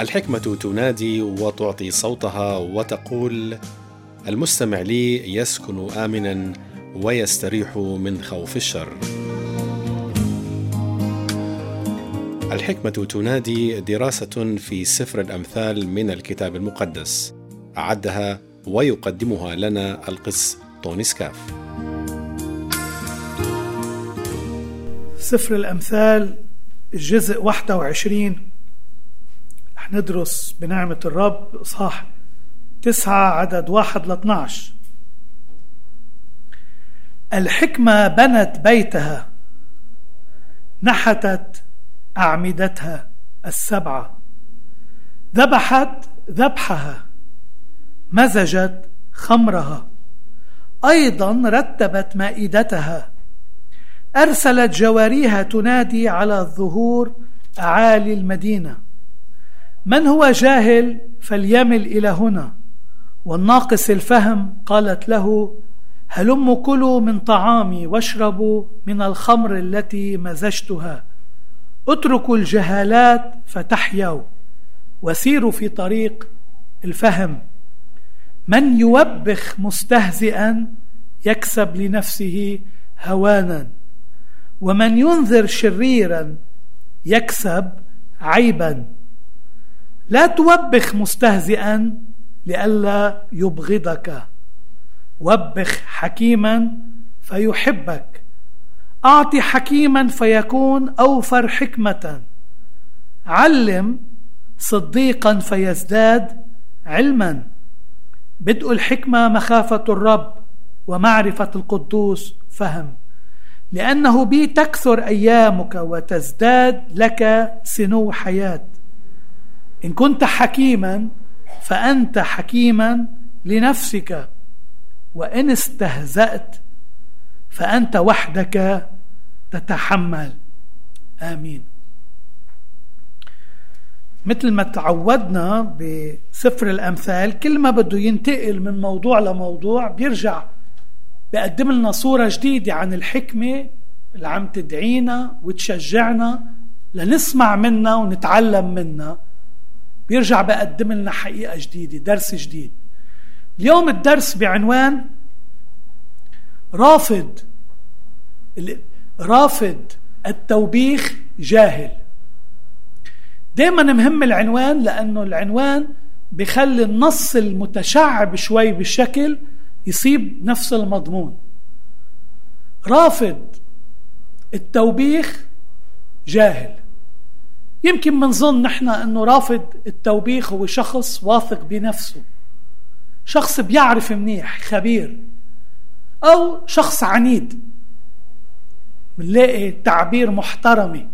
الحكمة تنادي وتعطي صوتها وتقول: المستمع لي يسكن آمنا ويستريح من خوف الشر. الحكمة تنادي دراسة في سفر الأمثال من الكتاب المقدس، أعدها ويقدمها لنا القس طوني سكاف. سفر الأمثال الجزء 21 رح ندرس بنعمة الرب إصحاح 9 عدد 1-12. الحكمة بنت بيتها، نحتت أعمدتها 7، ذبحت ذبحها، مزجت خمرها، أيضا رتبت مائدتها، أرسلت جواريها تنادي على الظهور أعالي المدينة. من هو جاهل فليمل إلى هنا، والناقص الفهم قالت له: هلم كلوا من طعامي واشربوا من الخمر التي مزجتها، اتركوا الجهالات فتحيوا وسيروا في طريق الفهم. من يوبخ مستهزئا يكسب لنفسه هوانا، ومن ينذر شريرا يكسب عيبا. لا توبخ مستهزئا لئلا يبغضك، وبخ حكيما فيحبك. أعطي حكيما فيكون أوفر حكمة، علم صديقا فيزداد علما. بدء الحكمة مخافة الرب، ومعرفة القدوس فهم. لأنه بي تكثر أيامك وتزداد لك سنو حياة. إن كنت حكيما فأنت حكيما لنفسك، وإن استهزأت فأنت وحدك تتحمل. آمين. مثل ما تعودنا بسفر الأمثال، كل ما بده ينتقل من موضوع لموضوع بيرجع بيقدم لنا صورة جديدة عن الحكمة اللي عم تدعينا وتشجعنا لنسمع منها ونتعلم منها. بيرجع بيقدم لنا حقيقة جديدة، درس جديد. اليوم الدرس بعنوان رافض التوبيخ جاهل. دايما مهم العنوان، لأنه العنوان بيخلي النص المتشعب شوي بالشكل يصيب نفس المضمون. رافض التوبيخ جاهل. يمكن منظن نحن أنه رافض التوبيخ هو شخص واثق بنفسه، شخص بيعرف منيح، خبير، أو شخص عنيد، بنلاقي تعبير محترمي.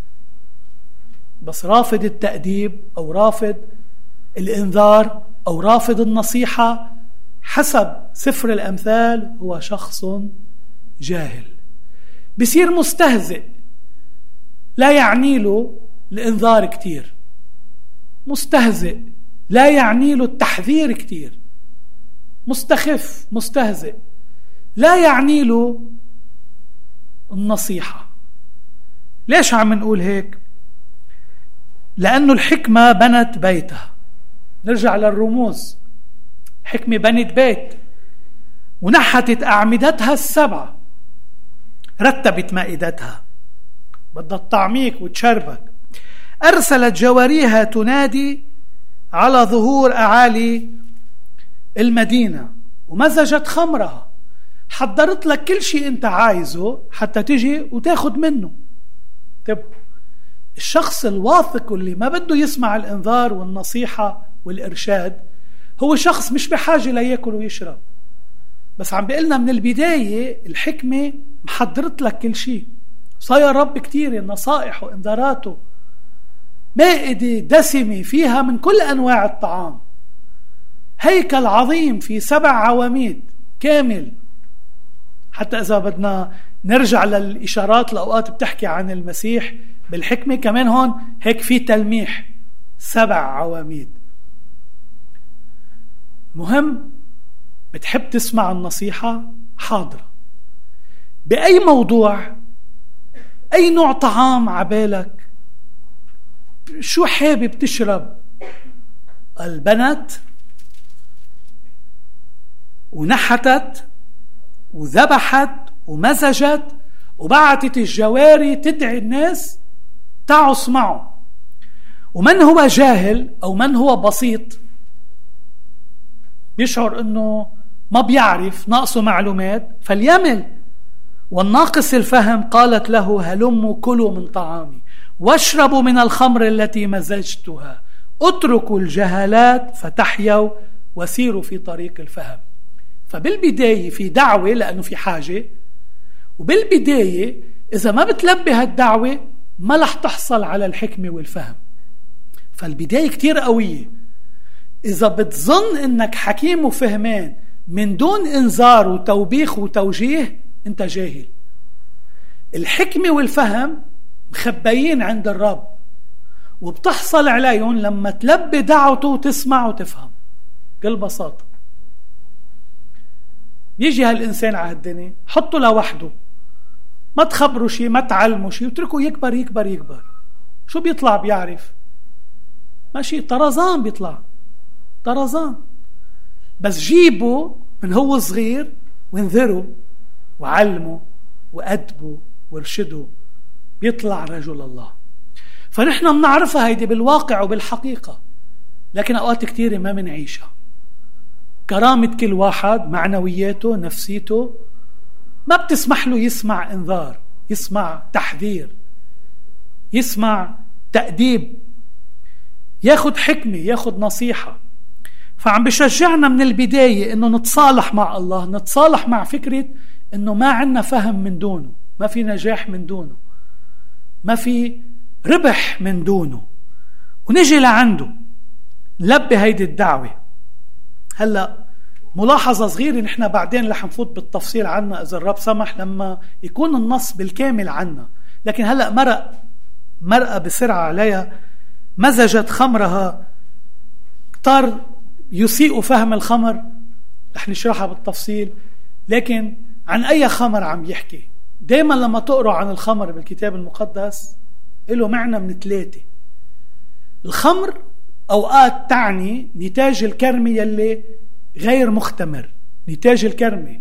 بس رافض التأديب أو رافض الإنذار أو رافض النصيحة حسب سفر الأمثال هو شخص جاهل. بصير مستهزئ، لا يعني له الإنذار كتير، مستهزئ لا يعني له التحذير كتير، مستخف مستهزئ لا يعني له النصيحة. ليش عم نقول هيك؟ لأنه الحكمة بنت بيتها. نرجع للرموز. حكمة بنت بيت، ونحتت أعمدتها 7، رتبت مائدتها، بدها تطعميك وتشربك. أرسلت جواريها تنادي على ظهور أعالي المدينة، ومزجت خمرها. حضرت لك كل شيء انت عايزه حتى تجي وتاخد منه. طب الشخص الواثق اللي ما بده يسمع الانذار والنصيحة والإرشاد هو شخص مش بحاجة ليأكل ويشرب. بس عم بيقلنا من البداية الحكمة محضرت لك كل شيء. صاير رب كتير النصائح وإنذاراته، مائدة دسمة فيها من كل أنواع الطعام، هيكل عظيم في 7 عواميد كامل. حتى إذا بدنا نرجع للإشارات الأوقات بتحكي عن المسيح بالحكمة، كمان هون هيك في تلميح 7 عواميد. مهم بتحب تسمع النصيحة حاضرة بأي موضوع، أي نوع طعام عبالك، شو حابب تشرب، البنت ونحتت وذبحت ومزجت وبعتت الجواري تدعي الناس تعوا اسمعوا. ومن هو جاهل أو من هو بسيط بيشعر أنه ما بيعرف، ناقصه معلومات، فليمل. والناقص الفهم قالت له هلموا كلوا من طعامي واشربوا من الخمر التي مزجتها، اتركوا الجهالات فتحيوا وسيروا في طريق الفهم. فبالبداية في دعوة لأنه في حاجة، وبالبداية إذا ما بتلبي هالدعوة ما رح تحصل على الحكمة والفهم. فالبداية كتير قوية. إذا بتظن إنك حكيم وفهمان من دون إنذار وتوبيخ وتوجيه أنت جاهل. الحكمة والفهم مخبيين عند الرب، وبتحصل عليهم لما تلبي دعوته وتسمع وتفهم. بكل بساطة يجي هالإنسان على الدنيا حطه لوحده، ما تخبروا شيء، ما تعلموا شيء، وتركوا يكبر يكبر يكبر. شو بيطلع؟ بيعرف ماشي طرزان، بيطلع طرزان. بس جيبه من هو صغير وانذره وعلمه وأدبه وارشده، بيطلع رجل الله. فنحن بنعرفها هيدي بالواقع وبالحقيقة، لكن أوقات كتيرة ما منعيشها. كرامة كل واحد، معنوياته، نفسيته، ما بتسمح له يسمع انذار، يسمع تحذير، يسمع تأديب، ياخد حكمة، ياخد نصيحة. فعم بشجعنا من البداية انه نتصالح مع الله، نتصالح مع فكرة انه ما عنا فهم من دونه، ما في نجاح من دونه، ما في ربح من دونه، ونجي لعنده نلبي هيدي الدعوة. هلأ ملاحظة صغيرة، نحن بعدين رح نفوت بالتفصيل عنها إذا الرب سمح لما يكون النص بالكامل عنا. لكن هلأ مرأة بسرعة عليها مزجت خمرها، كتار يسيء فهم الخمر، رح نشرحها بالتفصيل. لكن عن أي خمر عم يحكي؟ دايما لما تقرأ عن الخمر بالكتاب المقدس له معنى من 3. الخمر أوقات تعني نتاج الكرمة يلي غير مختمر، نتاج الكرمة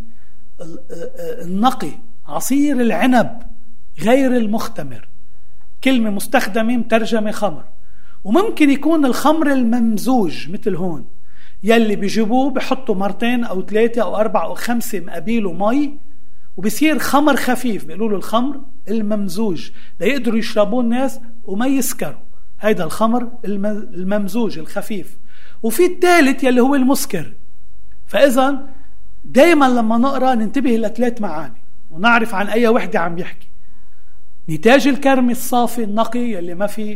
النقي، عصير العنب غير المختمر، كلمة مستخدمة مترجمة خمر. وممكن يكون الخمر الممزوج مثل هون يلي بيجيبوه بحطوا 2 أو 3 أو 4 أو 5 مقابيله مي وبصير خمر خفيف، بيقولوا له الخمر الممزوج ليقدروا يشربوه الناس وما يسكروا. هيدا الخمر الممزوج الخفيف. وفي الثالث يلي هو المسكر. فإذا دايما لما نقرأ ننتبه ل3 معاني ونعرف عن أي وحدة عم يحكي. نتاج الكرم الصافي النقي يلي ما فيه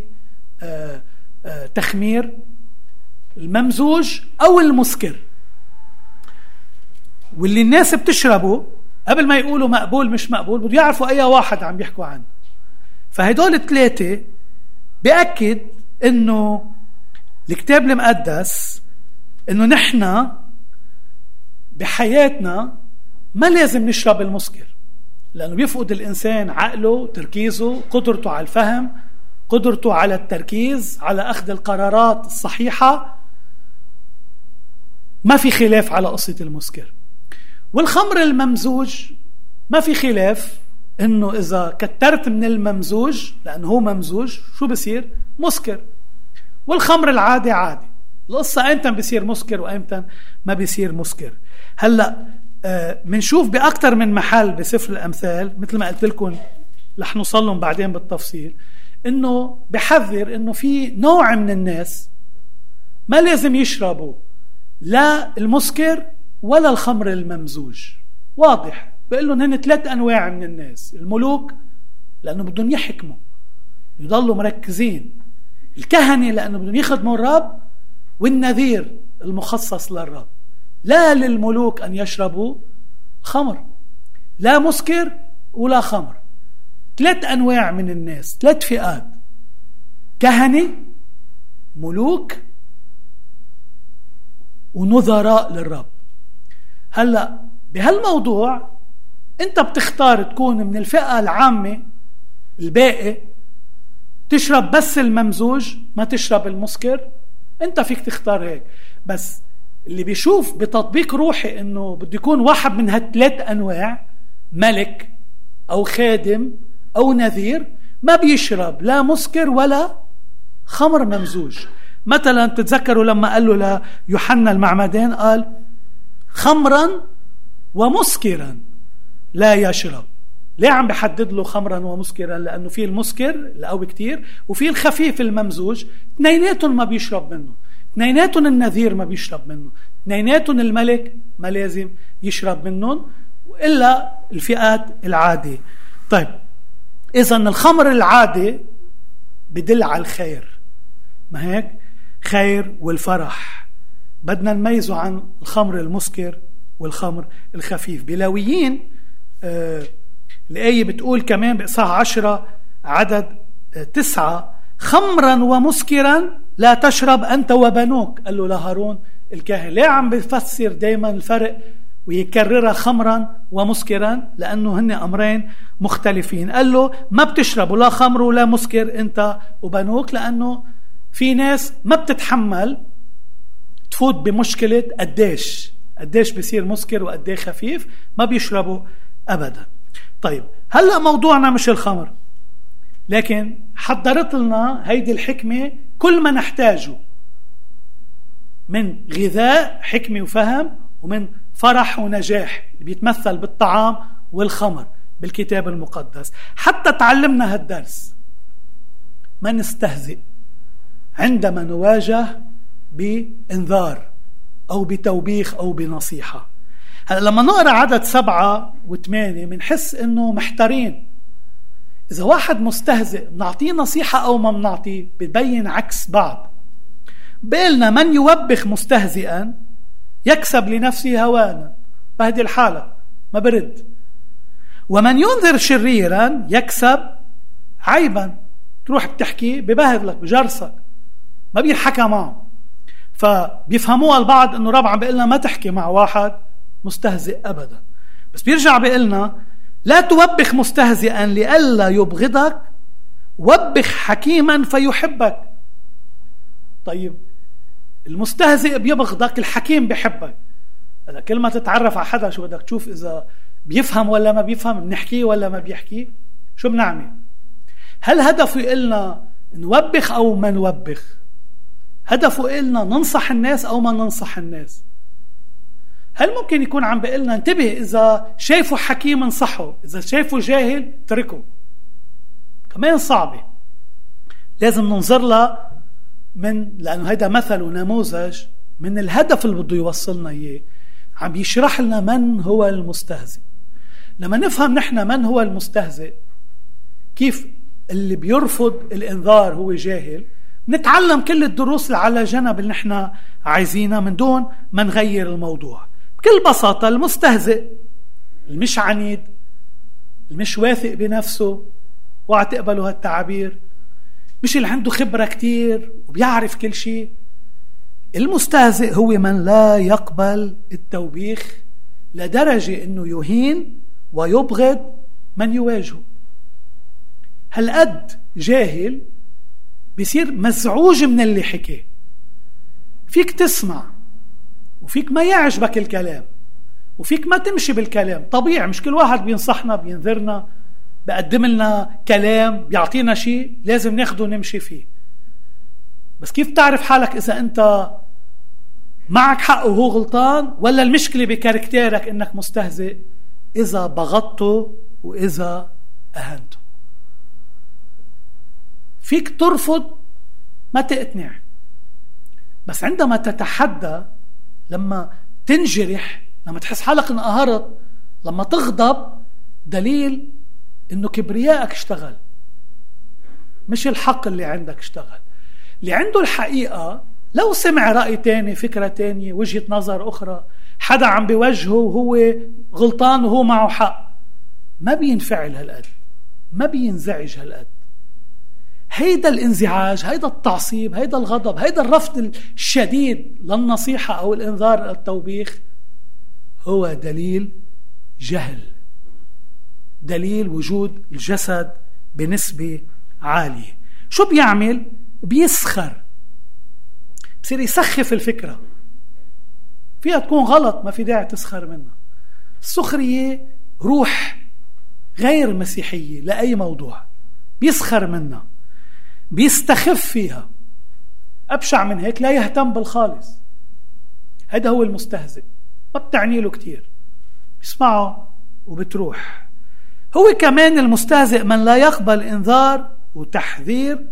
تخمير، الممزوج أو المسكر، واللي الناس بتشربه قبل ما يقولوا مقبول مش مقبول بده يعرفوا أي واحد عم يحكوا عنه. فهدول 3 بأكد إنه الكتاب المقدس إنه نحن بحياتنا ما لازم نشرب المسكر، لأنه بيفقد الإنسان عقله، تركيزه، قدرته على الفهم، قدرته على التركيز، على أخذ القرارات الصحيحة. ما في خلاف على قصة المسكر. والخمر الممزوج ما في خلاف إنه إذا كترت من الممزوج لأنه هو ممزوج شو بصير؟ مسكر. والخمر العادي عادي. القصة أيمتى بيصير مسكر وأيمتى ما بيصير مسكر. هلأ منشوف بأكتر من محل بسفر الأمثال مثل ما قلت لكم رح نوصل لهم بعدين بالتفصيل، إنه بحذر إنه في نوع من الناس ما لازم يشربوا لا المسكر ولا الخمر الممزوج. واضح بقول لهم هن 3 أنواع من الناس. الملوك لأنه بدهم يحكموا يضلوا مركزين، الكهنة لأنه بدهم يخدموا الرب، والنذير المخصص للرب. لا للملوك أن يشربوا خمر، لا مسكر ولا خمر. 3 أنواع من الناس، 3 فئات: كهنة، ملوك، ونذراء للرب. هلأ بهالموضوع انت بتختار تكون من الفئة العامة الباقي، تشرب بس الممزوج ما تشرب المسكر، انت فيك تختار هيك. بس اللي بيشوف بتطبيق روحي انه بده يكون واحد من هالثلاث انواع، ملك او خادم او نذير، ما بيشرب لا مسكر ولا خمر ممزوج. مثلا تتذكروا لما قال له ليوحنا المعمدان قال خمرا ومسكرا لا يشرب. ليه عم بحدد له خمرا ومسكرا؟ لأنه في المسكر القوي كتير وفي الخفيف الممزوج، اثنيناتهم ما بيشرب منه، اثنيناتهم النذير ما بيشرب منه، اثنيناتهم الملك ما لازم يشرب منهم، إلا الفئات العادية. طيب إذن الخمر العادي بدل على الخير، ما هيك؟ خير والفرح. بدنا نميزه عن الخمر المسكر والخمر الخفيف. بلاويين الآية بتقول كمان بإصحاح 10 عدد 9 خمرا ومسكرا لا تشرب أنت وبنوك. قال له لهارون الكاهن. ليه عم بفسر دايما الفرق ويكررها خمرا ومسكرا؟ لأنه هن أمرين مختلفين. قال له ما بتشربوا لا خمر ولا مسكر أنت وبنوك، لأنه في ناس ما بتتحمل تفوت بمشكلة قديش بيصير مسكر وقديش خفيف، ما بيشربوا أبدا. طيب هلأ موضوعنا مش الخمر، لكن حضرت لنا هيدي الحكمة كل ما نحتاجه من غذاء حكمة وفهم، ومن فرح ونجاح اللي بيتمثل بالطعام والخمر بالكتاب المقدس. حتى تعلمنا هالدرس ما نستهزئ عندما نواجه بإنذار أو بتوبيخ أو بنصيحة. هلا لما نقرأ عدد 7 و8 منحس إنه محتارين. إذا واحد مستهزئ بنعطيه نصيحة أو ما بنعطيه؟ بتبين عكس بعض. بقلنا من يوبخ مستهزئا يكسب لنفسه هوانا، بهذه الحالة ما برد. ومن ينذر شريرا يكسب عيبا، تروح بتحكي ببهدلك بجرسك، ما بينحكى معه. فبيفهموها البعض انه رب عم بيقلنا ما تحكي مع واحد مستهزئ ابدا. بس بيرجع بيقلنا لا توبخ مستهزئا لئلا يبغضك، وبخ حكيما فيحبك. طيب المستهزئ بيبغضك، الحكيم بيحبك. هذا كل ما تتعرف على حدا شو بدك تشوف اذا بيفهم ولا ما بيفهم، بنحكيه ولا ما بيحكي، شو بنعمل؟ هل هدفه يقلنا نوبخ او ما نوبخ؟ هدفه يقلنا ننصح الناس او ما ننصح الناس؟ هل ممكن يكون عم بيقلنا انتبه اذا شايفه حكيم انصحه، اذا شايفه جاهل تركه؟ كمان صعبة. لازم ننظر لها لانه هيدا مثل ونموذج من الهدف اللي بده يوصلنا اياه. عم يشرح لنا من هو المستهزئ. لما نفهم نحن من هو المستهزئ، كيف اللي بيرفض الانذار هو جاهل، نتعلم كل الدروس اللي على جنب اللي نحن عايزينها من دون ما نغير الموضوع. بكل بساطة المستهزئ المش عنيد، المش واثق بنفسه، واعتقبلوا هالتعابير، مش اللي عنده خبرة كتير وبيعرف كل شيء. المستهزئ هو من لا يقبل التوبيخ لدرجة انه يهين ويبغض من يواجهه. هالقد جاهل بيصير مزعوج من اللي حكي. فيك تسمع وفيك ما يعجبك الكلام وفيك ما تمشي بالكلام، طبيعي. مش كل واحد بينصحنا بينذرنا بقدم لنا كلام بيعطينا شيء لازم ناخده ونمشي فيه. بس كيف تعرف حالك إذا أنت معك حق وهو غلطان، ولا المشكلة بكاركتيرك إنك مستهزئ؟ إذا بغضته وإذا أهنته. فيك ترفض ما تقتنع، بس عندما تتحدى، لما تنجرح، لما تحس حالك انقهرت، لما تغضب، دليل إنه كبريائك اشتغل، مش الحق اللي عندك اشتغل. اللي عنده الحقيقة لو سمع رأي تاني، فكرة تانية، وجهة نظر أخرى، حدا عم بيوجهه وهو غلطان وهو معه حق، ما بينفعل هالقد، ما بينزعج هالقد. هيدا الانزعاج، هيدا التعصيب، هيدا الغضب، هيدا الرفض الشديد للنصيحة أو الإنذار التوبيخ هو دليل جهل، دليل وجود الجسد بنسبة عالية. شو بيعمل؟ بيسخر. بصير يسخف الفكرة. فيها تكون غلط، ما في داعي تسخر منها. السخرية روح غير مسيحية لأي موضوع، بيسخر منها، بيستخف فيها. أبشع من هيك لا يهتم بالخالص. هذا هو المستهزئ، ما بتعني له كتير، بيسمعه وبتروح. هو كمان المستهزئ من لا يقبل إنذار وتحذير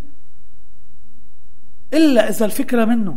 إلا إذا الفكرة منه.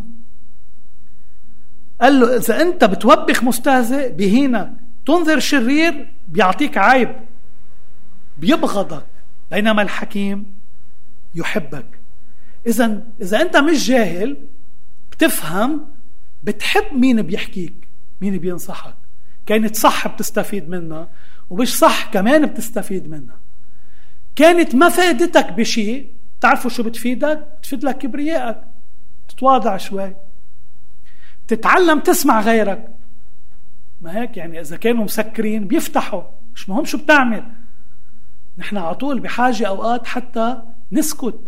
قال له إذا أنت بتوبخ مستهزئ بهينك، تنذر شرير بيعطيك عيب، بيبغضك، بينما الحكيم يحبك. إذا أنت مش جاهل، بتفهم، بتحب مين بيحكيك، مين بينصحك. كانت صح بتستفيد منها، ومش صح كمان بتستفيد منها. كانت ما فادتك بشيء، تعرفوا شو بتفيدك؟ بتفيد لك كبريائك، تتواضع شوي، تتعلم تسمع غيرك. ما هيك يعني إذا كانوا مسكرين بيفتحوا، مش مهم شو بتعمل. نحن على طول بحاجة أوقات حتى نسكت.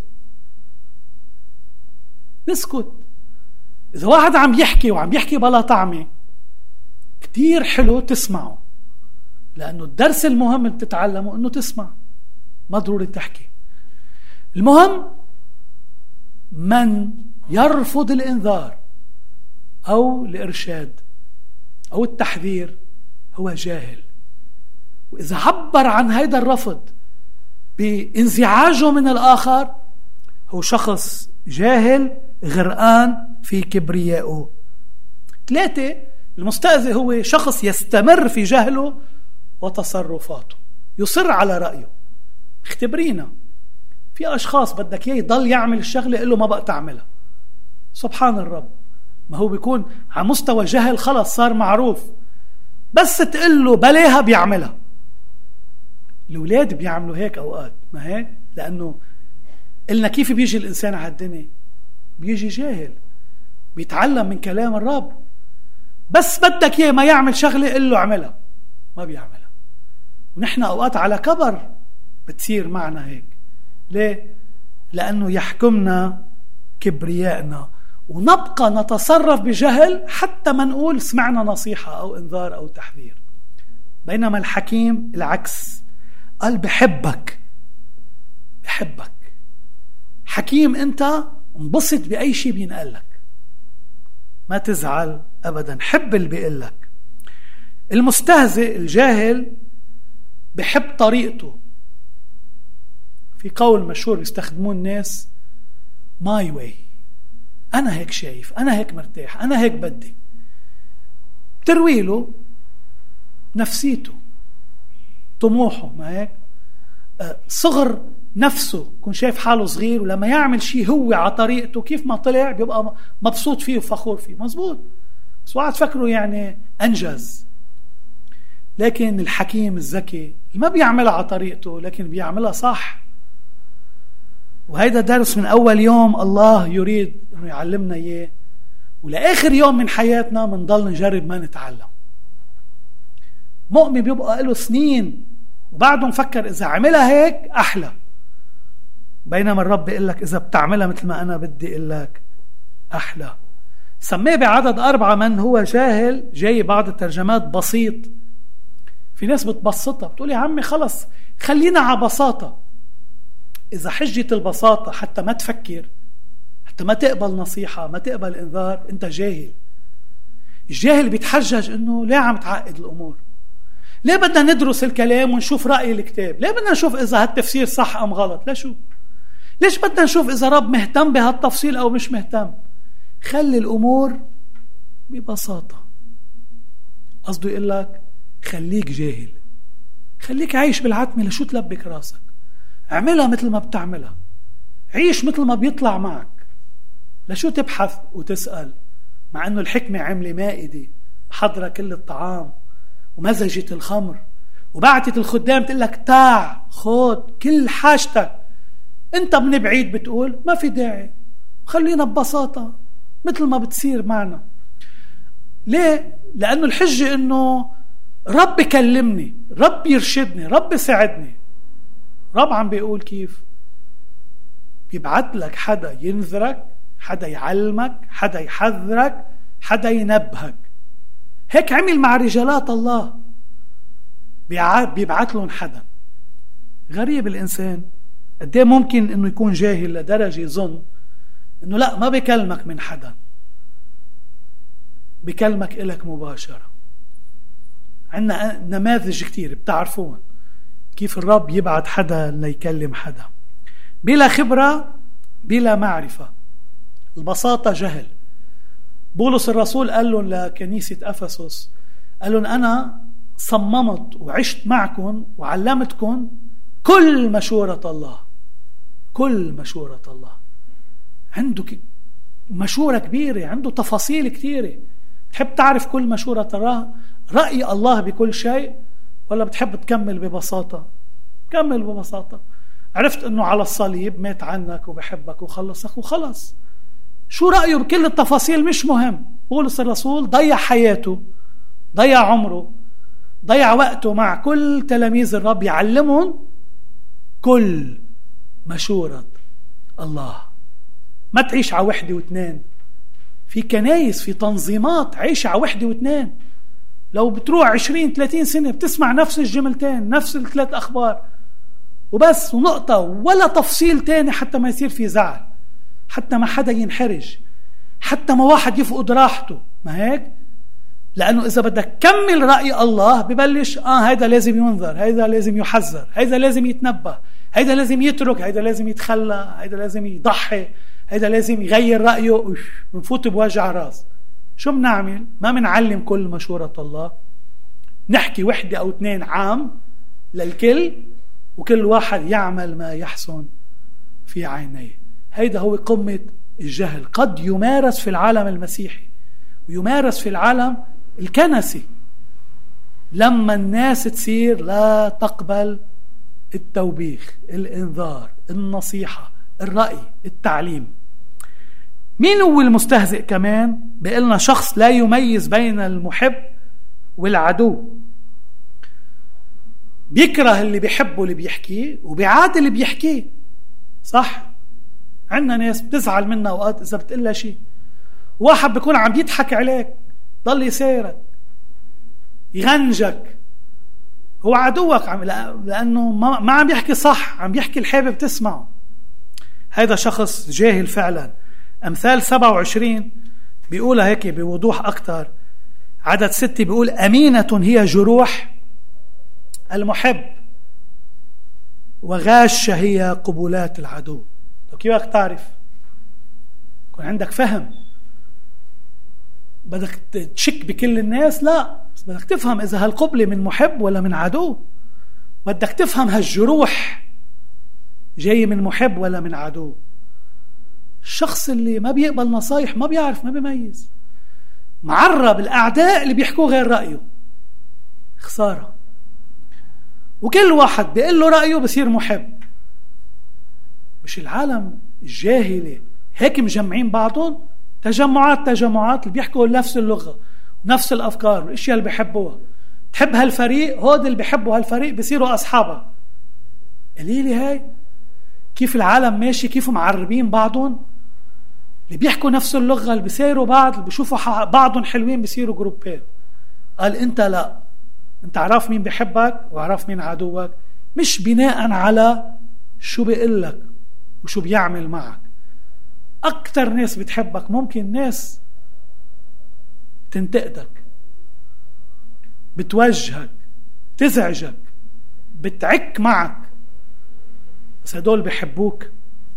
إذا واحد عم يحكي وعم يحكي بلا طعمة، كتير حلو تسمعه، لأنه الدرس المهم اللي بتتعلمه أنه تسمع، ما ضروري تحكي. المهم من يرفض الإنذار أو الإرشاد أو التحذير هو جاهل. وإذا عبر عن هذا الرفض بانزعاجه من الآخر، هو شخص جاهل غرقان في كبريائه. 3، المستهزئ هو شخص يستمر في جهله وتصرفاته، يصر على رأيه. اختبرينا، في أشخاص بدك إياه يضل يعمل الشغلة إله ما بقى تعملها. سبحان الرب، ما هو بيكون على مستوى جهل، خلص صار معروف، بس تقول له بلاها بيعملها. الأولاد بيعملوا هيك أوقات، ما هيك؟ لأنه قلنا كيف بيجي الإنسان على الدنيا؟ بيجي جاهل، بيتعلم من كلام الرب، بس بدك إياه ما يعمل شغلة قل له اعملها، ما بيعملها. ونحن أوقات على كبر بتصير معنا هيك. ليه؟ لأنه يحكمنا كبريائنا، ونبقى نتصرف بجهل حتى ما نقول سمعنا نصيحة أو إنذار أو تحذير. بينما الحكيم العكس، قال بحبك. حكيم أنت، انبسط بأي شيء بينقلك، ما تزعل أبدا، حب اللي بيقلك. المستهزئ الجاهل بحب طريقته. في قول مشهور بيستخدموه الناس، my way، أنا هيك شايف، أنا هيك مرتاح، أنا هيك بدي. بترويله نفسيته، طموحه، ما هيك؟ صغر نفسه، يكون شايف حاله صغير، ولما يعمل شيء هو على طريقته كيف ما طلع بيبقى مبسوط فيه وفخور فيه. مزبوط، بس واحد فكره يعني أنجز. لكن الحكيم الذكي ما بيعملها على طريقته، لكن بيعملها صح. وهيدا درس من أول يوم الله يريد أنه يعلمنا إياه، ولآخر يوم من حياتنا منضل نجرب ما نتعلم. مؤمن بيبقى له سنين وبعده مفكر إذا عملها هيك أحلى، بينما الرب بيقول لك إذا بتعملها مثل ما أنا بدي أقول لك أحلى. سميه بعدد 4 من هو جاهل، جاي بعض الترجمات بسيط. في ناس بتبسطها، بتقول يا عمي خلص خلينا على بساطة. إذا حجة البساطة حتى ما تفكر، حتى ما تقبل نصيحة، ما تقبل إنذار، أنت جاهل. الجاهل بيتحجج إنه ليه عم تعقد الأمور، ليه بدنا ندرس الكلام ونشوف رأي الكتاب، ليه بدنا نشوف إذا هالتفسير صح أم غلط، ليش بدنا نشوف إذا رب مهتم بهالتفصيل أو مش مهتم. خلي الأمور ببساطة. قصده يقول لك خليك جاهل، خليك عايش بالعتمة. لشو تلبك راسك؟ اعملها مثل ما بتعملها، عيش مثل ما بيطلع معك. لشو تبحث وتسأل؟ مع أنه الحكمة عملة مائدة محضرة كل الطعام ومزجت الخمر وبعتت الخدام تقول لك تاع خد كل حاجتك. انت من بعيد بتقول ما في داعي، خلينا ببساطة مثل ما بتصير معنا. ليه؟ لأنه الحجة انه رب يكلمني، رب يرشدني، رب يساعدني. رب عم بيقول كيف؟ بيبعت لك حدا ينذرك حدا يعلمك، حدا يحذرك، حدا ينبهك. هيك عمل مع رجالات الله، بيبعث لهم حدا. غريب الإنسان قديه ممكن إنه يكون جاهل لدرجة يظن إنه لا، ما بيكلمك من حدا، بيكلمك إلك مباشرة. عندنا نماذج كتير بتعرفون كيف الرب يبعث حدا ليكلم حدا بلا خبرة بلا معرفة. البساطة جهل. بولس الرسول قال لهم لكنيسة أفسس، قال لهم أنا صممت وعشت معكم وعلمتكم كل مشورة الله. كل مشورة الله. عنده مشورة كبيرة، عنده تفاصيل كثيرة. بتحب تعرف كل مشورة تراها رأي الله بكل شيء، ولا بتحب تكمل ببساطة؟ كمل ببساطة. عرفت انه على الصليب مات عنك وبحبك وخلصك وخلص. شو رأيه بكل التفاصيل مش مهم. بولس الرسول ضيع حياته، ضيع عمره، ضيع وقته مع كل تلاميذ الرب يعلمهم كل مشورة الله. ما تعيش على وحدة واثنين. في كنايس، في تنظيمات عيش على وحدة واثنين. لو بتروح 20-30 سنة بتسمع نفس الجملتين، نفس الثلاث أخبار وبس، ونقطة، ولا تفصيل تاني حتى ما يصير في زعل، حتى ما حدا ينحرج، حتى ما واحد يفقد راحته. ما هيك؟ لأنه إذا بدك كمل رأي الله ببلش هيدا لازم ينظر، هيدا لازم يحذر، هيدا لازم يتنبه، هيدا لازم يترك، هيدا لازم يتخلى، هيدا لازم يضحي، هيدا لازم يغير رأيه. بنفوت بوجع راس. شو بنعمل؟ ما بنعلم كل مشورة الله، نحكي وحدة أو اثنين عام للكل، وكل واحد يعمل ما يحسن في عينيه. هيدا هو قمة الجهل. قد يمارس في العالم المسيحي ويمارس في العالم الكنسي لما الناس تصير لا تقبل التوبيخ، الإنذار، النصيحة، الرأي، التعليم. مين هو المستهزئ كمان؟ بيقلنا شخص لا يميز بين المحب والعدو. بيكره اللي بيحبه اللي بيحكيه، وبيعادي اللي بيحكيه. صح؟ عندنا ناس بتزعل منا أوقات إذا بتقلها شيء. واحد بيكون عم يضحك عليك، ضل يسيرك، يغنجك، هو عدوك، لأنه ما عم يحكي صح، عم يحكي الحابب تسمعه. هذا شخص جاهل فعلا. أمثال 27 بيقولها هيك بوضوح أكتر. عدد 6 بيقول أمينة هي جروح المحب، وغاشة هي قبولات العدو. كيف بدك تعرف؟ يكون عندك فهم. بدك تشك بكل الناس؟ لا، بس بدك تفهم إذا هالقبلة من محب ولا من عدو. بدك تفهم هالجروح جاي من محب ولا من عدو. الشخص اللي ما بيقبل نصايح ما بيعرف، ما بيميز. معرب الأعداء اللي بيحكوا غير رأيه. خسارة. وكل واحد بيقول له رأيه بصير محب. مش العالم الجاهلة هيك مجمعين بعضهم تجمعات اللي بيحكوا نفس اللغة ونفس الأفكار والأشياء اللي بيحبوها. تحب هالفريق، هود اللي بيحبوا هالفريق بيصيروا أصحابها. قليلة هاي كيف العالم ماشي، كيف معربين بعضهم. اللي بيحكوا نفس اللغة، اللي بيسيروا بعض، اللي بيشوفوا بعضهم حلوين بيصيروا جروبات. قال أنت لا، أنت عرف مين بيحبك وعرف مين عدوك، مش بناء على شو بيقلك وشو بيعمل معك. أكتر ناس بتحبك ممكن ناس تنتقدك، بتوجهك، تزعجك، بتعك معك، بس هدول بيحبوك.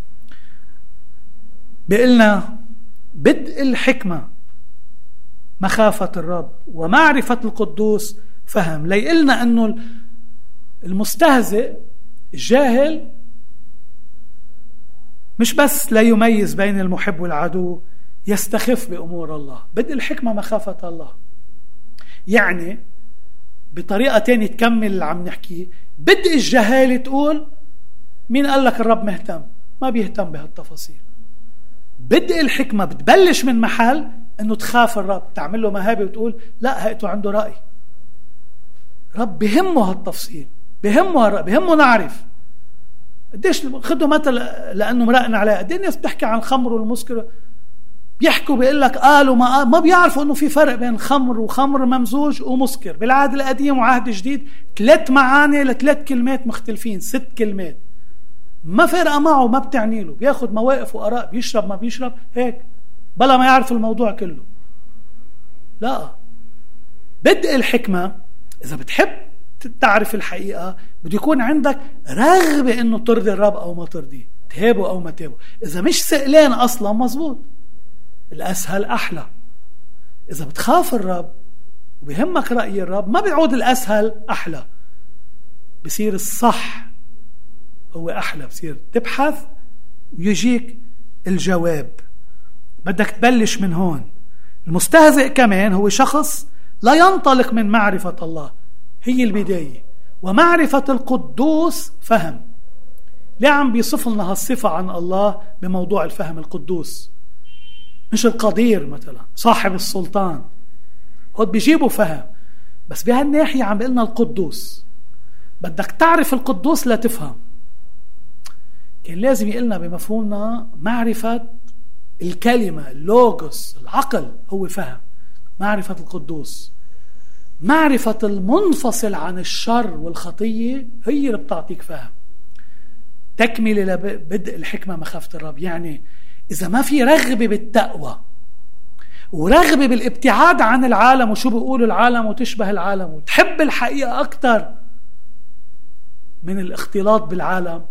بيقلنا بدء الحكمة مخافة الرب ومعرفة القدوس فهم. ليقلنا أنه المستهزئ الجاهل مش بس لا يميز بين المحب والعدو، يستخف بأمور الله. بدء الحكمة مخافة الله، يعني بطريقة تانية تكمل اللي عم نحكيه. بدء الجهالة تقول مين قال لك الرب مهتم؟ ما بيهتم بهالتفاصيل. بدء الحكمة بتبلش من محل انه تخاف الرب، تعمل له مهابة وتقول لا هيئته عنده رأي. رب بهمه هالتفصيل، بهمه نعرف. قديش خدوا مثل لأنه مرقنا عليه، قديش الناس بتحكي عن الخمر والمسكر بيحكوا بيقول لك قالوا ما بيعرفوا انه في فرق بين خمر وخمر ممزوج ومسكر. بالعهد القديم وعهد جديد 3 معاني ل3 كلمات مختلفين، 6 كلمات ما فرقه معه، ما بتعني له، بياخد مواقف وآراء، بيشرب ما بيشرب هيك بلا ما يعرف الموضوع كله. لا، بدء الحكمة إذا بتحب تعرف الحقيقة بده يكون عندك رغبة إنه ترضي الرب أو ما ترضيه، تهابه أو ما تهابه. إذا مش سئلان أصلا مزبوط، الأسهل أحلى. إذا بتخاف الرب وبيهمك رأي الرب ما بيعود الأسهل أحلى، بصير الصح هو أحلى، بصير تبحث ويجيك الجواب. بدك تبلش من هون. المستهزئ كمان هو شخص لا ينطلق من معرفة الله، هي البداية. ومعرفة القدوس فهم. ليه عم بيصف لنا هالصفة عن الله بموضوع الفهم القدوس؟ مش القدير مثلا صاحب السلطان، هو بيجيبوا فهم، بس بهالناحية عم بيقلنا القدوس. بدك تعرف القدوس لا تفهم. كان لازم يقلنا بمفهومنا معرفة الكلمة، اللوغوس، العقل هو فهم. معرفة القدوس، معرفة المنفصل عن الشر والخطية هي اللي بتعطيك فهم. تكملة لبدء الحكمة مخافة الرب. يعني إذا ما في رغبة بالتقوى ورغبة بالابتعاد عن العالم وشو بيقولوا العالم وتشبه العالم وتحب الحقيقة أكتر من الاختلاط بالعالم،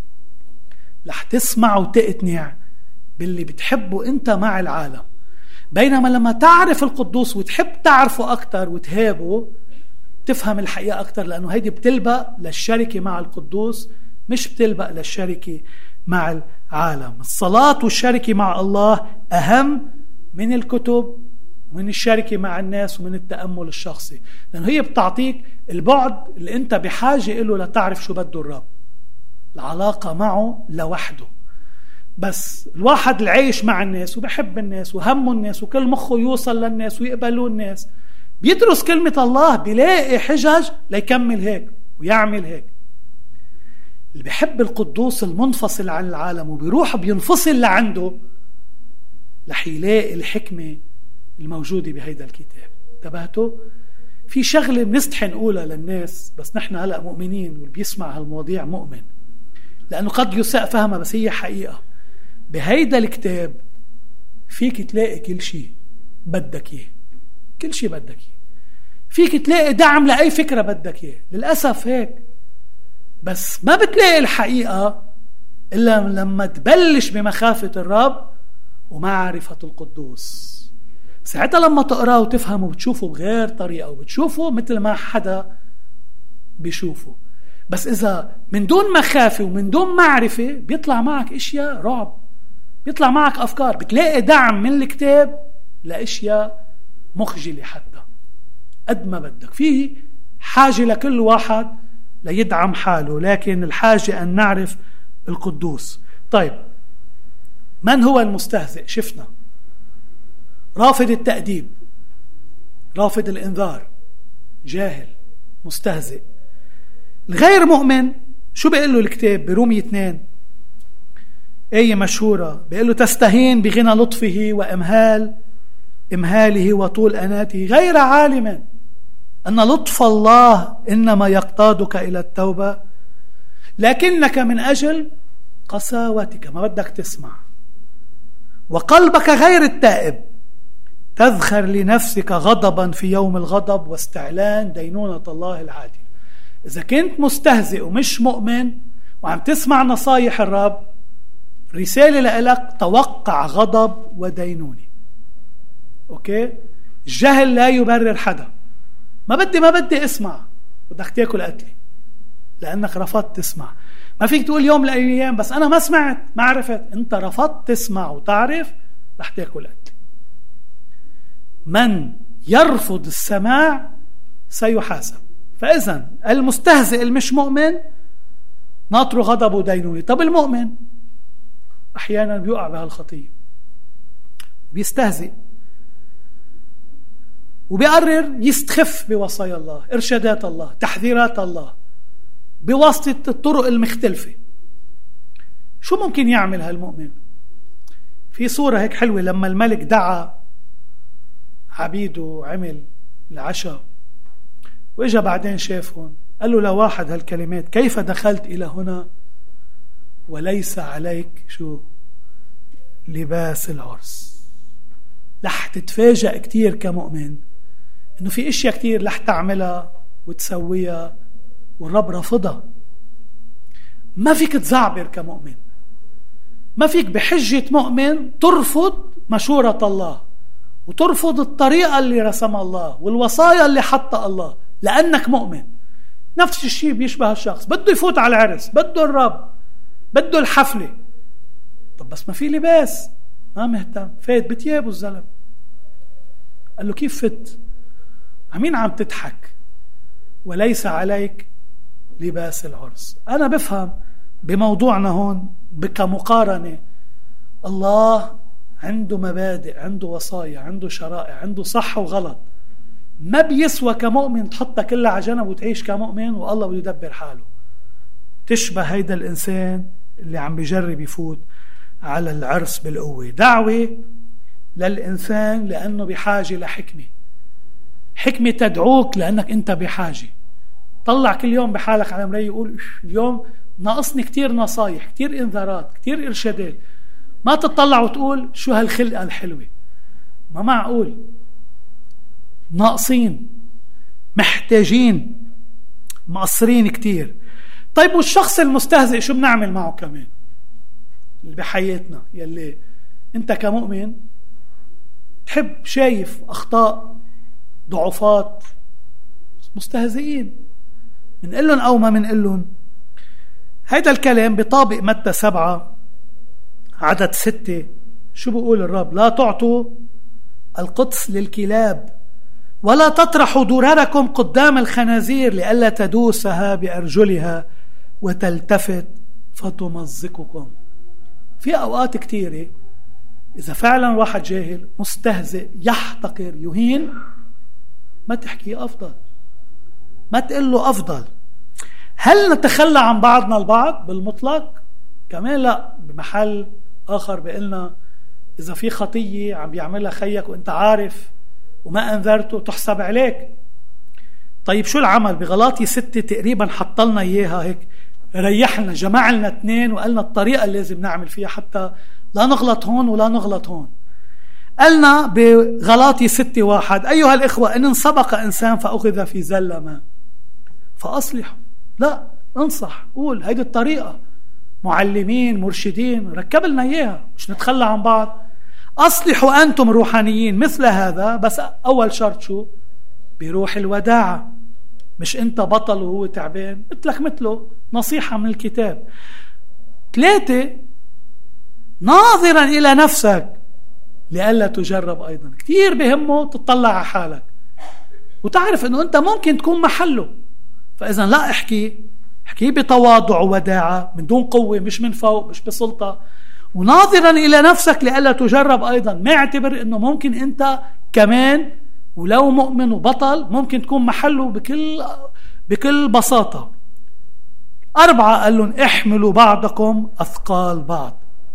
رح تسمع وتقتنع باللي بتحبه أنت مع العالم. بينما لما تعرف القدوس وتحب تعرفه أكتر وتهابه تفهم الحقيقة أكتر، لأنه هيدي بتلبق للشركة مع القدوس مش بتلبق للشركة مع العالم. الصلاة والشركة مع الله أهم من الكتب ومن الشركة مع الناس ومن التأمل الشخصي، لأنه هي بتعطيك البعد اللي أنت بحاجة إله لتعرف شو بده الرب، العلاقة معه لوحده. بس الواحد العايش مع الناس وبحب الناس وهمه الناس وكل مخه يوصل للناس ويقبلوا الناس، بيدرس كلمة الله بيلاقي حجج ليكمل هيك ويعمل هيك. اللي بيحب القدوس المنفصل عن العالم وبيروح بينفصل لعنده رح يلاقي الحكمة الموجودة بهيدا الكتاب. انتبهتوا؟ في شغلة بنستحي نقولها للناس، بس نحن هلأ مؤمنين واللي بيسمع هالمواضيع مؤمن، لأنه قد يساء فهمها، بس هي حقيقة. بهيدا الكتاب فيك تلاقي كل شيء بدك إياه، كل شيء بدك إياه. فيك تلاقي دعم لأي فكرة بدك إياه، للأسف هيك. بس ما بتلاقي الحقيقة إلا لما تبلش بمخافة الرب ومعرفة القدوس. ساعتها لما تقرأه وتفهمه وبتشوفه بغير طريقة وبتشوفه مثل ما حدا بيشوفه. بس إذا من دون مخافة ومن دون معرفة بيطلع معك إشياء رعب، بيطلع معك أفكار، بتلاقي دعم من الكتاب لأشياء مخجلة. حتى قد ما بدك في حاجة لكل واحد ليدعم حاله، لكن الحاجة أن نعرف القدوس. طيب، من هو المستهزئ؟ شفنا رافض التأديب، رافض الإنذار، جاهل، مستهزئ. الغير مؤمن شو بيقول له الكتاب برومية 2 آية مشهورة؟ بيقول له تستهين بغنى لطفه وإمهاله وطول أناته، غير عالما أن لطف الله إنما يقتادك إلى التوبة، لكنك من أجل قساوتك ما بدك تسمع وقلبك غير التائب تذخر لنفسك غضبا في يوم الغضب واستعلان دينونة الله العادل. إذا كنت مستهزئ ومش مؤمن وعم تسمع نصايح الرب، رسالة لك توقع غضب ودينونة. أوكي؟ الجهل لا يبرر حدا. ما بدي اسمع، بدك تاكل قتلي لأنك رفضت تسمع. ما فيك تقول يوم الأيام بس أنا ما سمعت ما عرفت. أنت رفضت تسمع وتعرف، رح تاكل قتلي. من يرفض السماع سيحاسب. فإذن المستهزئ المش مؤمن ناطره غضب ودينونة. طب المؤمن أحيانا بيقع بهالخطية، بيستهزئ وبيقرر يستخف بوصايا الله، إرشادات الله، تحذيرات الله بواسطة الطرق المختلفة. شو ممكن يعمل هالمؤمن؟ في صورة هيك حلوة لما الملك دعا عبيده وعمل العشاء وإجا بعدين شافهم، قال له لواحد هالكلمات: كيف دخلت إلى هنا وليس عليك شو؟ لباس العرس. رح تتفاجأ كتير كمؤمن إنه في إشياء كتير رح تعملها وتسويها والرب رفضها. ما فيك تزعبر كمؤمن، ما فيك بحجة مؤمن ترفض مشورة الله وترفض الطريقة اللي رسمها الله والوصايا اللي حطها الله، لأنك مؤمن. نفس الشيء بيشبه الشخص بده يفوت على العرس، بده الرب، بده الحفلة، طب بس ما في لباس، ما مهتم، فات بتيابه الزلم. قال له: كيف فت؟ عمين عم تضحك؟ وليس عليك لباس العرس. أنا بفهم بموضوعنا هون كمقارنة، الله عنده مبادئ، عنده وصايا، عنده شرائع، عنده صح وغلط. ما بيسوى كمؤمن تحطها كلها على جنب وتعيش كمؤمن والله بده يدبر حاله. تشبه هيدا الإنسان اللي عم بيجرب يفوت على العرس بالقوة. دعوة للإنسان لأنه بحاجة لحكمة، حكمة تدعوك لأنك أنت بحاجة. طلع كل يوم بحالك على المراية يقول: اليوم ناقصني كتير نصايح، كتير إنذارات، كتير إرشادات. ما تطلع وتقول: شو هالخلقة الحلوة. ما معقول، ناقصين، محتاجين، مقصرين كتير. طيب والشخص المستهزئ شو بنعمل معه كمان اللي بحياتنا، يلي انت كمؤمن تحب شايف أخطاء، ضعفات مستهزئين، منقلن أو ما منقلن؟ هيدا الكلام بطابق متى 7 عدد 6. شو بيقول الرب؟ لا تعطوا القدس للكلاب ولا تطرحوا درركم قدام الخنازير لئلا تدوسها بأرجلها وتلتفت فتمزقكم. في أوقات كتيرة إذا فعلا واحد جاهل مستهزئ يحتقر يهين، ما تحكي أفضل، ما تقول له أفضل. هل نتخلى عن بعضنا البعض بالمطلق؟ كمان لا. بمحل آخر بقلنا إذا في خطية عم بيعملها خيك وإنت عارف وما أنذرته تحسب عليك. طيب شو العمل؟ بغلاطي 6 تقريبا حطلنا إياها هيك، ريحنا، جمع لنا 2 وقالنا الطريقة اللي لازم نعمل فيها حتى لا نغلط هون ولا نغلط هون. قالنا بغلاطي 6:1: أيها الإخوة إن سبق إنسان فأخذ في زلة ما فأصلحوا. لا، انصح، قول هيدي الطريقة. معلمين، مرشدين، ركب لنا إياها، مش نتخلى عن بعض. أصلحوا أنتم روحانيين مثل هذا، بس أول شرط شو؟ بروح الوداعة. مش أنت بطل وهو تعبان، مثلك مثله. نصيحة من الكتاب. 3: ناظرا إلى نفسك لئلا تجرب أيضا. كتير بهمه تطلع على حالك وتعرف أنه أنت ممكن تكون محله، فإذا لا احكي بتواضع ووداعة، من دون قوة، مش من فوق، مش بسلطة. وناظرا إلى نفسك لئلا تجرب أيضا، ما اعتبر أنه ممكن أنت كمان ولو مؤمن وبطل ممكن تكون محله بكل بساطة. 4: قال لهم: احملوا بعضكم أثقال بعض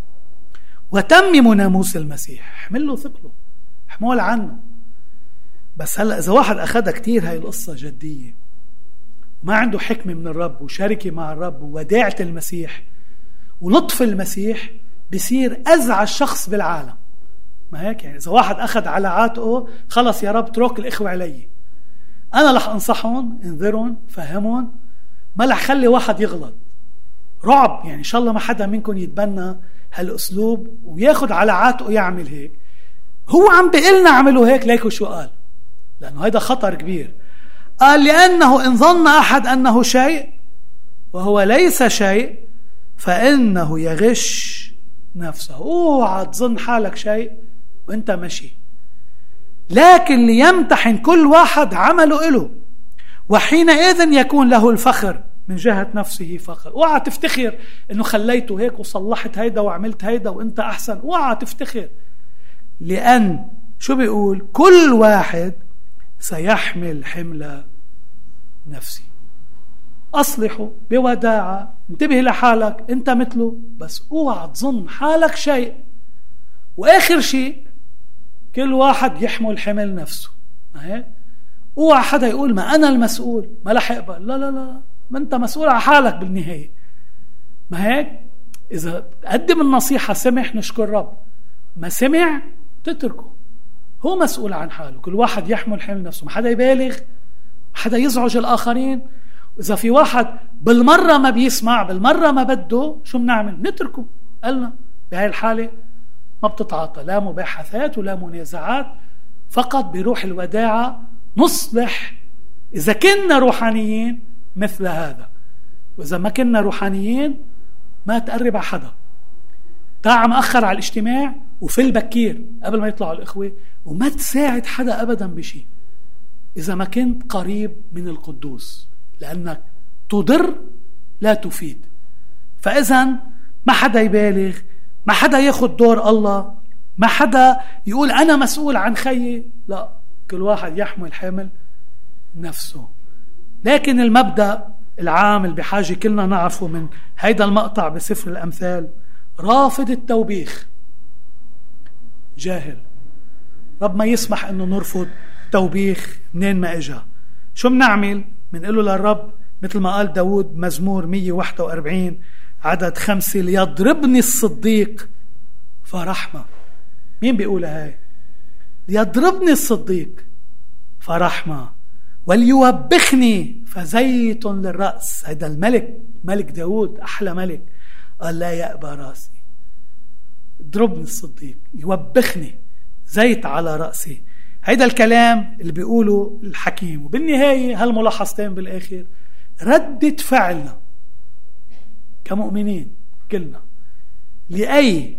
وتمموا ناموس المسيح. احملوا ثقله، احمل عنه. بس هلأ إذا واحد أخذها كتير هاي القصة جدية، ما عنده حكمة من الرب وشركة مع الرب ووداعة المسيح ولطف المسيح، بيصير أزعج شخص بالعالم. ما هيك يعني؟ إذا واحد أخذ على عاتقه، خلص يا رب ترك الإخوة علي، أنا رح أنصحهم، انذرهم، فهمهم، ما رح خلي واحد يغلط. رعب يعني. إن شاء الله ما حدا منكم يتبنى هالأسلوب وياخد على عاتقه يعمل هيك. هو عم بيقلنا عملوا هيك، ليكوا شو قال، لأنه هيدا خطر كبير. قال: لأنه إن ظن أحد أنه شيء وهو ليس شيء فإنه يغش نفسه. اوعى تظن حالك شيء وانت ماشي، لكن ليمتحن كل واحد عمله إله وحينئذ يكون له الفخر من جهة نفسه فخر. اوعى تفتخر انه خليته هيك وصلحت هيدا وعملت هيدا وانت احسن. اوعى تفتخر، لأن شو بيقول؟ كل واحد سيحمل حمل نفسي. أصلحوا بوداعة، انتبه لحالك، انت مثله، بس اوعى تظن حالك شيء وآخر شيء كل واحد يحمل حمل نفسه. ما هيك؟ اوعى حدا يقول ما أنا المسؤول ما رح يقبل. لا لا لا، ما أنت مسؤول على حالك بالنهاية. ما هيك؟ إذا تقدم النصيحة سمح نشكر رب، ما سمع تتركه، هو مسؤول عن حاله. كل واحد يحمل حمل نفسه، ما حدا يبالغ، ما حدا يزعج الآخرين. وإذا في واحد بالمرة ما بيسمع، بالمرة ما بده، شو بنعمل؟ نتركه. قلنا بهاي الحالة ما بتتعاطى لا مباحثات ولا منازعات، فقط بروح الوداعة نصلح إذا كنا روحانيين مثل هذا. وإذا ما كنا روحانيين ما تقرب على حدا، تعا مأخر على الاجتماع وفل بكير قبل ما يطلعوا الإخوة، وما تساعد حدا أبدا بشيء إذا ما كنت قريب من القدوس، لأنك تضر لا تفيد. فإذا ما حدا يبالغ، ما حدا ياخد دور الله، ما حدا يقول أنا مسؤول عن خيي، لا، كل واحد يحمل حمل نفسه. لكن المبدأ العام اللي بحاجة كلنا نعرفه من هيدا المقطع بسفر الأمثال: رافض التوبيخ جاهل. رب ما يسمح انه نرفض توبيخ منين ما اجا. شو بنعمل؟ بنقول له للرب مثل ما قال داود مزمور 141 عدد 5: ليضربني الصديق فرحمة. مين بيقولها هاي؟ ليضربني الصديق فرحمة وليوبخني فزيت للرأس. هذا الملك، ملك داود أحلى ملك، قال لا يأبى رأسي. ضربني الصديق، يوبخني، زيت على رأسي. هيدا الكلام اللي بيقوله الحكيم. وبالنهاية هالملاحظتين بالآخر: ردة فعلنا كمؤمنين كلنا لأي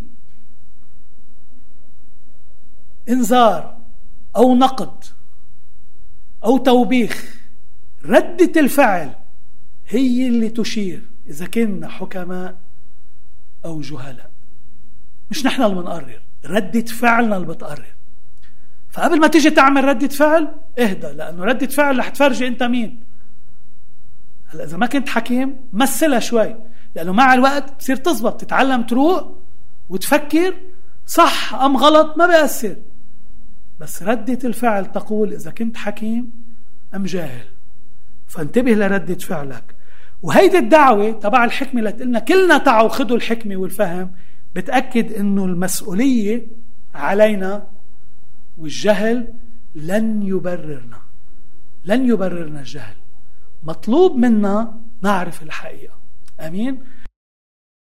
انذار أو نقد أو توبيخ، ردة الفعل هي اللي تشير إذا كنا حكماء أو جهلاء. مش نحن اللي بنقرر، ردة فعلنا اللي بتقرر. فقبل ما تيجي تعمل ردة فعل اهدى، لأنه ردة فعل رح تفرجي أنت مين. هلا إذا ما كنت حكيم مثلها شوي، لأنه مع الوقت بصير تزبط، تتعلم تروق وتفكر صح أم غلط، ما بيأثر. بس ردة الفعل تقول إذا كنت حكيم أم جاهل. فانتبه لردة فعلك. وهيدي الدعوة تبع الحكمة اللي قلنا كلنا تعوا خذوا الحكمة والفهم، بتأكد إنه المسؤولية علينا، والجهل لن يبررنا، لن يبررنا الجهل. مطلوب منا نعرف الحقيقة. أمين.